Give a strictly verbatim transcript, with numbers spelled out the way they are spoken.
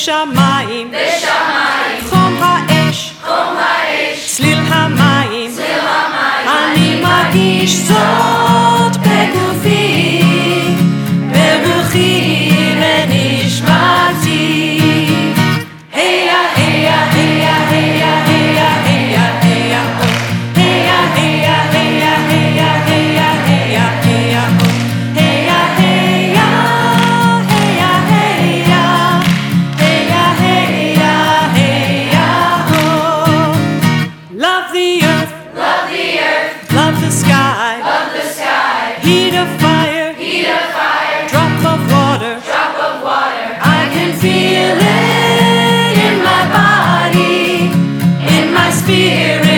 בשמיים, בשמיים, חום האש, חום האש, צליל המים, צליל המים, אני מרגיש זאת בגופי, ברוחי ונשמתי. היה, היה, היה, היה, היה, היה, היה, היה, היה, היה, היה, היה, היה, היה, היה, love the earth, love the earth, love the sky, love the sky, heat of fire, heat of fire, drop of water, drop of water, I can feel it in my body, in my spirit.